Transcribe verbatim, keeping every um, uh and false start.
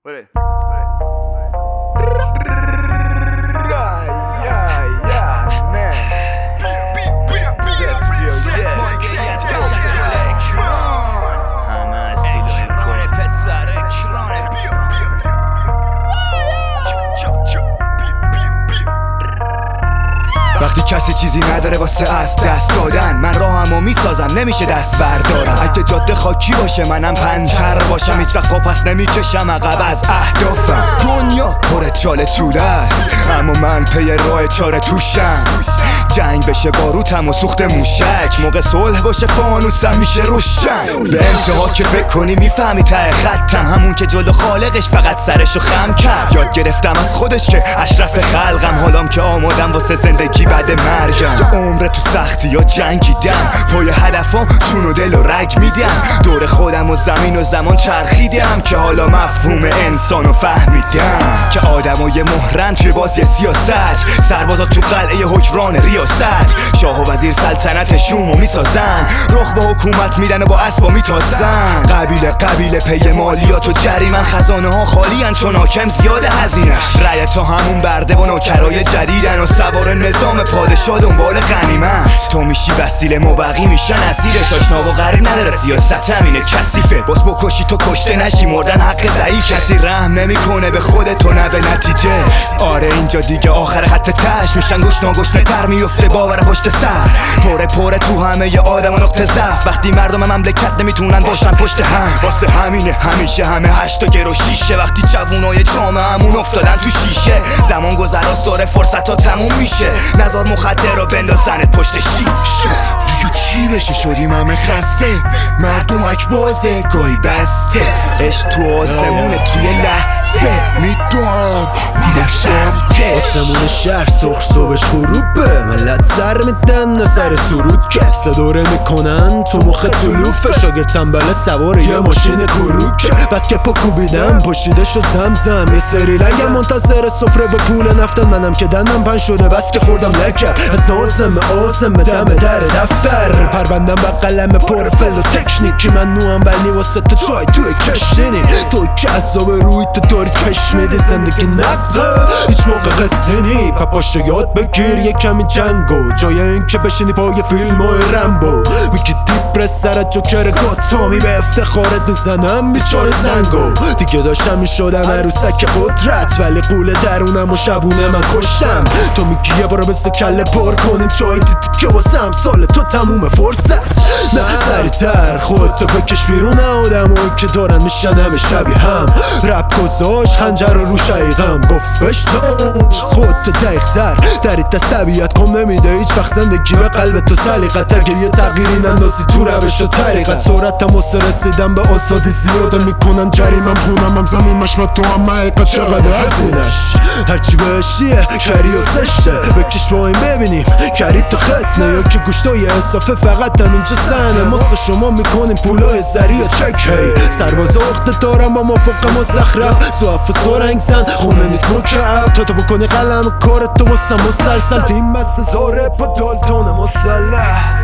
Put it. وقتی کسی چیزی نداره واسه از دست دادن، من راهمو میسازم نمیشه دست بردارم. اگه جاده خاکی باشه منم پنچر باشم، هیچ وقت پس نمیکشم عقب از اهدافم. دنیا پر چاله چوله است اما من پی راه چاره توشم. جنگ بشه باروتم و سوخت موشک، موقع صلح باشه فانوسم میشه روشن. به انتها که فکر کنی میفهمی ته خطم، همون که جلو خالقش فقط سرشو خم کرد. یاد گرفتم از خودش که اشرف خلقم، حالام که آمادم واسه زندگی بعد مرگم. یه عمر تو سختی یا جنگیدم، پای هدفم چون و دل و رگ میدم. دور خودم و زمین و زمان چرخیدم که حالا مفهوم انسانو فهمیدم. که آدمای مهرن توی بازی سیاست، سربازا تو قلعه حکمران ریاست. شاه و وزیر سلطنت شومو میسازن، رخ به حکومت میدن و با اسبا میتازن. قبیله قبیله پی مالیات و جریمن، خزانه ها خالیان چون حاکم زیاده هزینش. رعیت تا همون برده و نوکرای جدیدن و سوار نظام پادشاه دنبال غنیمت. تو میشی وسیله مبقی میشن اسیرش، آشنا و غریب نداره سیاست همینه کثیفه. باز بکشی تو کشته نشی، مردن حق ضعیف. کسی رحم نمیکنه به خودت و نه به نتیجه. آره اینجا دیگه آخر خط تش، میشن گشنا گشنه تر میفته باور پشت سر. پره پره تو همه ی آدم و نقطه ضعف، وقتی مردم مملکت نمیتونن باشن پشت هم. واسه همینه همیشه همه هشتا گرو شیشه، وقتی جوونای جامعه همون افتادن تو شیشه. زمان گذراست داره فرصت ها تموم میشه، نظر مخدر رو بندازنت پشت شیشه. دیگه چی بشه شدیم همه خسته، مردم اک بازه گاهی بسته. عشق تو آسمونه توی لحظه میدونم میرم سمتش. آسمون شهر سرخ صبحش غروبه، ملت سر میدن نظر سرود که صداره میکنن تو مخ طلوفه. شاگرد تنبله سوار یه ماشین کروکه، بس که پا کوبیدم پاشیده شد زمزم. یه سری رنگم منتظر سفره و پول نفتن، منم که دندم پن شده بس که خوردم لکه. از نازم آسم دم در دفتر، پروندم با قلم پر فل و تکنیکی. من نوام ولی واسه تو جای توی کشتینی، تو که عذاب روی تو داری کش میدی. زندگی نقده هیچ موقع قصه نی، پاپاشو یاد بگیر یه کمی جنگو، جای این که بشینی پای فیلم های رمبو. میگی دیپرس سرت جوکر گاتامی، به افتخارت میزنم بیچاره زنگو. دیگه داشتم میشدم عروسک قدرت، ولی قول درونم و شبونه من کشتم. تو میگی یه بارو بسته کله پر کنیم چای، دیدی که واسم سال تو تموم فرصت. نه سریعتر خودتو بکش بیرون، آدمایی که دارن میشن همه شبیه هم. رپ گذاش خنجر رو رو شقیقم، گفتش خودتو دقیق تر دارید دست طبیعت کم نمیده هیچ وقت زندگی به قلب تو سلیقت. اگه یه تغییری نندازی تو روش و طریقت، سرعتم واسه رسیدن به آزادی زیاده میکنن جریمم. خونم هم زمین مشمت تو هم حقیقت چقدر هزینش. هرچی بهشیه کری و زشته، بکش با این ببینیم کری تو ختنه. یا که گوشتای اصافه فقط هم اینجا سنه، مست شما میکنیم پولای زری و چک. هی سرباز اخته دارم با مافقه مزخرف، زوافه سرنگ زن خونه نیست مکعب. تا تو بکنی قلم کارت تو واسه مسلسل، تیم بس زاره با دالتون مسلح.